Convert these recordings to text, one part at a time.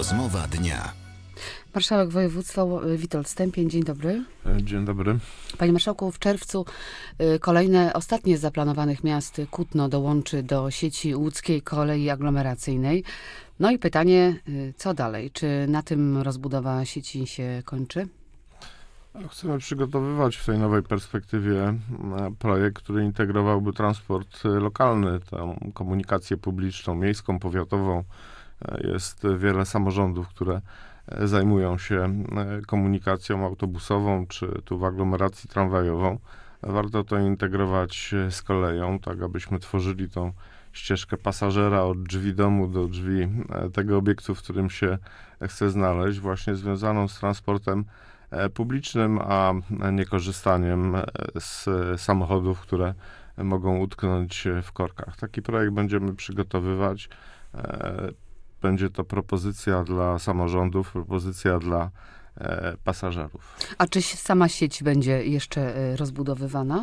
Rozmowa dnia. Marszałek województwa Witold Stępień, dzień dobry. Dzień dobry. Panie marszałku, w czerwcu kolejne, ostatnie z zaplanowanych miast Kutno dołączy do sieci łódzkiej kolei aglomeracyjnej. No i pytanie, co dalej? Czy na tym rozbudowa sieci się kończy? Chcemy przygotowywać w tej nowej perspektywie projekt, który integrowałby transport lokalny, tę komunikację publiczną, miejską, powiatową. Jest wiele samorządów, które zajmują się komunikacją autobusową, czy tu w aglomeracji tramwajową. Warto to integrować z koleją, tak abyśmy tworzyli tą ścieżkę pasażera od drzwi domu do drzwi tego obiektu, w którym się chce znaleźć, właśnie związaną z transportem publicznym, a nie korzystaniem z samochodów, które mogą utknąć w korkach. Taki projekt będziemy przygotowywać. Będzie to propozycja dla samorządów, propozycja dla pasażerów. A czy sama sieć będzie jeszcze rozbudowywana?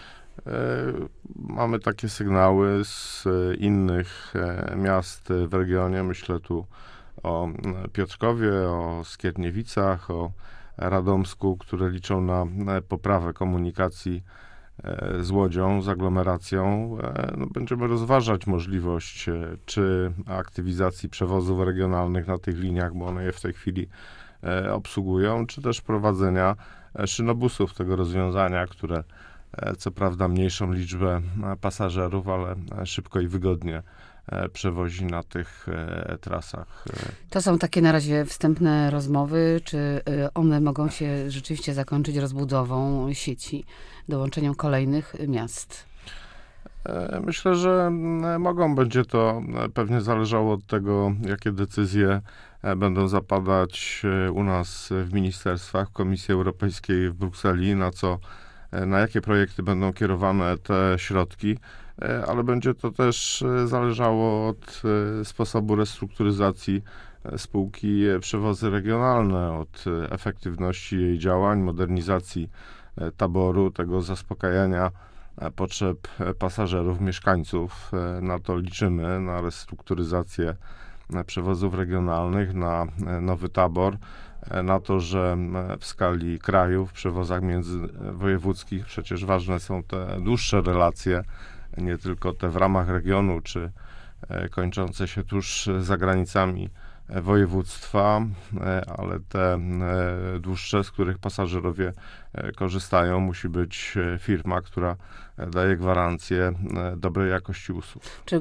Mamy takie sygnały z innych miast w regionie. Myślę tu o Piotrkowie, o Skierniewicach, o Radomsku, które liczą na poprawę komunikacji z Łodzią, z aglomeracją. Będziemy rozważać możliwość czy aktywizacji przewozów regionalnych na tych liniach, bo one je w tej chwili obsługują, czy też prowadzenia szynobusów tego rozwiązania, które co prawda mniejszą liczbę pasażerów, ale szybko i wygodnie przewozi na tych trasach. To są takie na razie wstępne rozmowy. Czy one mogą się rzeczywiście zakończyć rozbudową sieci, dołączeniem kolejnych miast? Myślę, że mogą. Będzie to pewnie zależało od tego, jakie decyzje będą zapadać u nas w ministerstwach, w Komisji Europejskiej w Brukseli, na jakie projekty będą kierowane te środki, ale będzie to też zależało od sposobu restrukturyzacji spółki Przewozy Regionalne, od efektywności jej działań, modernizacji taboru, tego zaspokajania potrzeb pasażerów, mieszkańców. Na to liczymy, na restrukturyzację przewozów regionalnych, na nowy tabor, na to, że w skali kraju, w przewozach międzywojewódzkich przecież ważne są te dłuższe relacje, nie tylko te w ramach regionu, czy kończące się tuż za granicami województwa, ale te dłuższe, z których pasażerowie korzystają, musi być firma, która daje gwarancję dobrej jakości usług.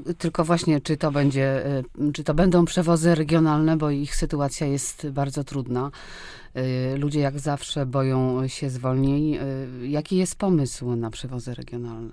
Czy to będą przewozy regionalne, bo ich sytuacja jest bardzo trudna. Ludzie jak zawsze boją się zwolnień. Jaki jest pomysł na przewozy regionalne?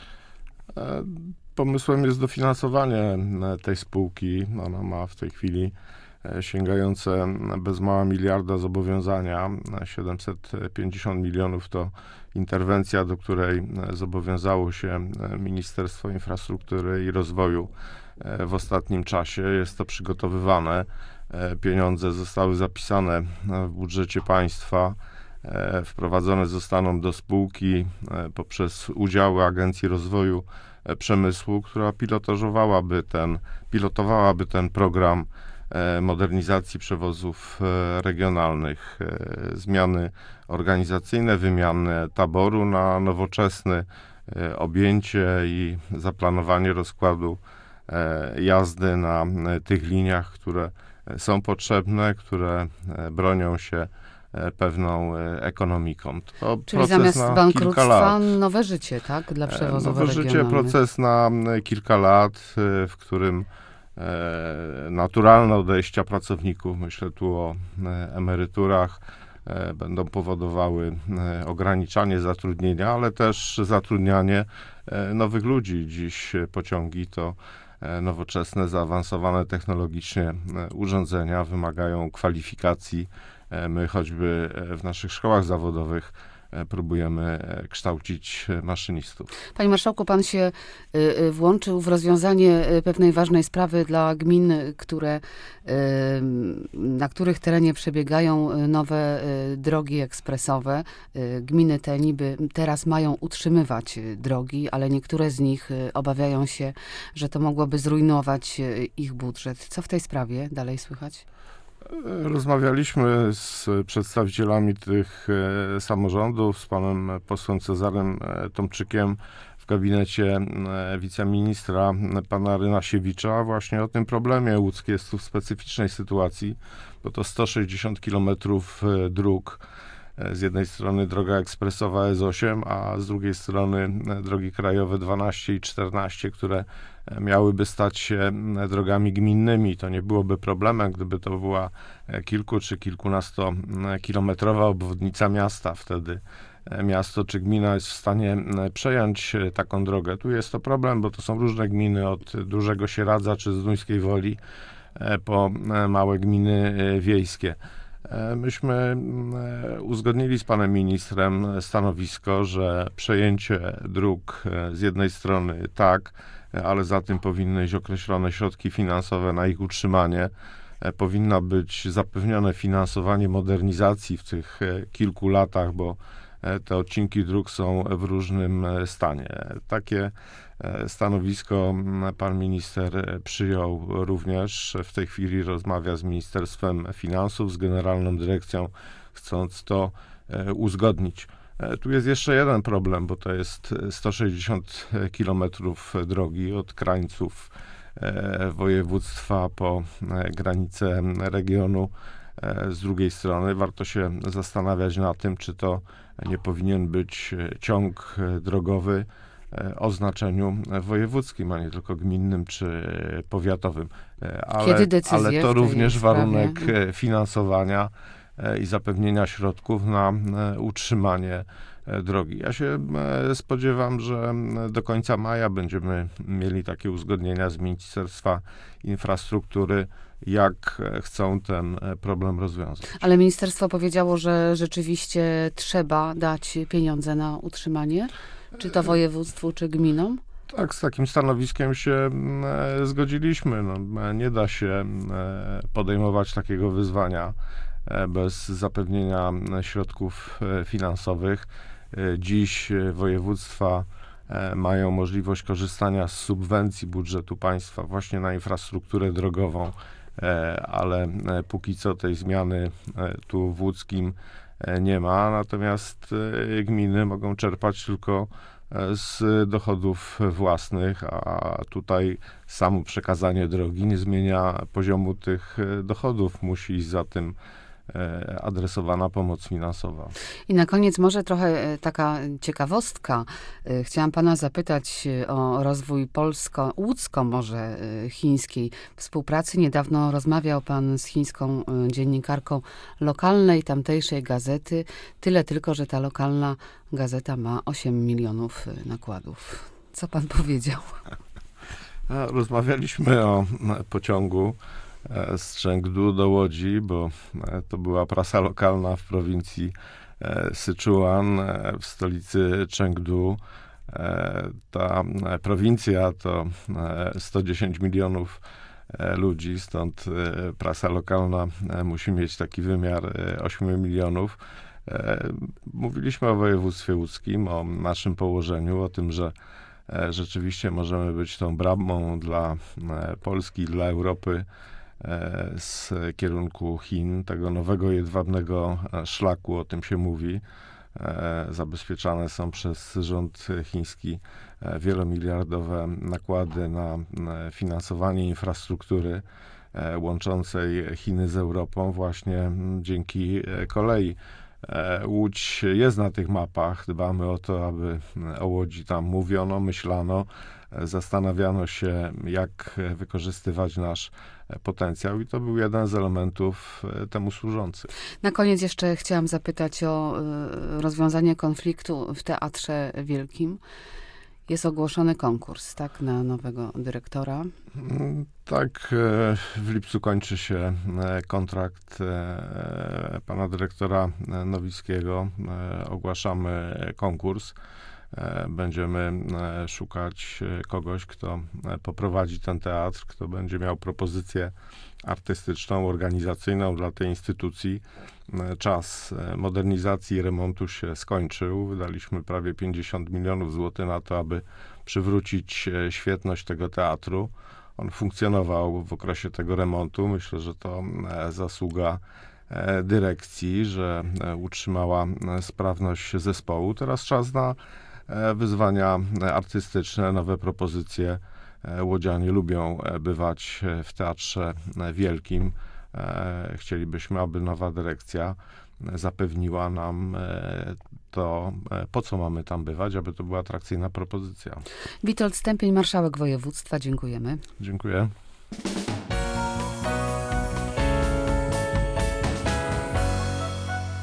Pomysłem jest dofinansowanie tej spółki. Ona ma w tej chwili sięgające bez mała miliarda zobowiązania. 750 milionów to interwencja, do której zobowiązało się Ministerstwo Infrastruktury i Rozwoju w ostatnim czasie. Jest to przygotowywane. Pieniądze zostały zapisane w budżecie państwa. Wprowadzone zostaną do spółki poprzez udziały Agencji Rozwoju Przemysłu, która pilotowałaby ten program modernizacji przewozów regionalnych, zmiany organizacyjne, wymianę taboru na nowoczesny, objęcie i zaplanowanie rozkładu jazdy na tych liniach, które są potrzebne, które bronią się pewną ekonomiką. To czyli zamiast bankructwa nowe życie, tak? Dla przewozów regionalnych. Nowe życie, proces na kilka lat, w którym naturalne odejścia pracowników, myślę tu o emeryturach, będą powodowały ograniczanie zatrudnienia, ale też zatrudnianie nowych ludzi. Dziś pociągi to nowoczesne, zaawansowane technologicznie urządzenia, wymagają kwalifikacji. My choćby w naszych szkołach zawodowych próbujemy kształcić maszynistów. Panie marszałku, pan się włączył w rozwiązanie pewnej ważnej sprawy dla gmin, na których terenie przebiegają nowe drogi ekspresowe. Gminy te niby teraz mają utrzymywać drogi, ale niektóre z nich obawiają się, że to mogłoby zrujnować ich budżet. Co w tej sprawie dalej słychać? Rozmawialiśmy z przedstawicielami tych samorządów, z panem posłem Cezarym Tomczykiem w gabinecie wiceministra pana Rynasiewicza właśnie o tym problemie. Łódzkie jest tu w specyficznej sytuacji, bo to 160 kilometrów dróg. Z jednej strony droga ekspresowa S8, a z drugiej strony drogi krajowe 12 i 14, które miałyby stać się drogami gminnymi. To nie byłoby problemem, gdyby to była kilku czy kilkunastokilometrowa obwodnica miasta. Wtedy miasto czy gmina jest w stanie przejąć taką drogę. Tu jest to problem, bo to są różne gminy, od Dużego Sieradza czy Zduńskiej Woli po małe gminy wiejskie. Myśmy uzgodnili z panem ministrem stanowisko, że przejęcie dróg z jednej strony tak, ale za tym powinny iść określone środki finansowe na ich utrzymanie. Powinno być zapewnione finansowanie modernizacji w tych kilku latach, bo te odcinki dróg są w różnym stanie. Takie stanowisko pan minister przyjął również. W tej chwili rozmawia z Ministerstwem Finansów, z Generalną Dyrekcją, chcąc to uzgodnić. Tu jest jeszcze jeden problem, bo to jest 160 kilometrów drogi od krańców województwa po granicę regionu. Z drugiej strony warto się zastanawiać nad tym, czy to nie powinien być ciąg drogowy o znaczeniu wojewódzkim, a nie tylko gminnym czy powiatowym. Kiedy decyzje ale to w tej również sprawie? warunek finansowania i zapewnienia środków na utrzymanie drogi. Ja się spodziewam, że do końca maja będziemy mieli takie uzgodnienia z Ministerstwa Infrastruktury, jak chcą ten problem rozwiązać. Ale ministerstwo powiedziało, że rzeczywiście trzeba dać pieniądze na utrzymanie? Czy to województwu, czy gminom? Tak, z takim stanowiskiem się zgodziliśmy. No, nie da się podejmować takiego wyzwania bez zapewnienia środków finansowych. Dziś województwa mają możliwość korzystania z subwencji budżetu państwa właśnie na infrastrukturę drogową, ale póki co tej zmiany tu w Łódzkim nie ma, natomiast gminy mogą czerpać tylko z dochodów własnych, a tutaj samo przekazanie drogi nie zmienia poziomu tych dochodów. Musi iść za tym adresowana pomoc finansowa. I na koniec może trochę taka ciekawostka. Chciałam pana zapytać o rozwój łódzko może chińskiej współpracy. Niedawno rozmawiał pan z chińską dziennikarką lokalnej, tamtejszej gazety. Tyle tylko, że ta lokalna gazeta ma 8 milionów nakładów. Co pan powiedział? Rozmawialiśmy o pociągu z Chengdu do Łodzi, bo to była prasa lokalna w prowincji Syczuan, w stolicy Chengdu. Ta prowincja to 110 milionów ludzi, stąd prasa lokalna musi mieć taki wymiar 8 milionów. Mówiliśmy o województwie łódzkim, o naszym położeniu, o tym, że rzeczywiście możemy być tą bramą dla Polski, dla Europy z kierunku Chin, tego nowego jedwabnego szlaku, o tym się mówi. Zabezpieczane są przez rząd chiński wielomiliardowe nakłady na finansowanie infrastruktury łączącej Chiny z Europą właśnie dzięki kolei. Łódź jest na tych mapach. Dbamy o to, aby o Łodzi tam mówiono, myślano, zastanawiano się, jak wykorzystywać nasz potencjał i to był jeden z elementów temu służących. Na koniec jeszcze chciałam zapytać o rozwiązanie konfliktu w Teatrze Wielkim. Jest ogłoszony konkurs, tak, na nowego dyrektora? Tak, w lipcu kończy się kontrakt pana dyrektora Nowickiego. Ogłaszamy konkurs. Będziemy szukać kogoś, kto poprowadzi ten teatr, kto będzie miał propozycję artystyczną, organizacyjną dla tej instytucji. Czas modernizacji i remontu się skończył. Wydaliśmy prawie 50 milionów złotych na to, aby przywrócić świetność tego teatru. on funkcjonował w okresie tego remontu. Myślę, że to zasługa dyrekcji, że utrzymała sprawność zespołu. Teraz czas na wyzwania artystyczne, nowe propozycje. Łodzianie lubią bywać w Teatrze Wielkim. Chcielibyśmy, aby nowa dyrekcja zapewniła nam to, po co mamy tam bywać, aby to była atrakcyjna propozycja. Witold Stępień, marszałek województwa, dziękujemy. Dziękuję.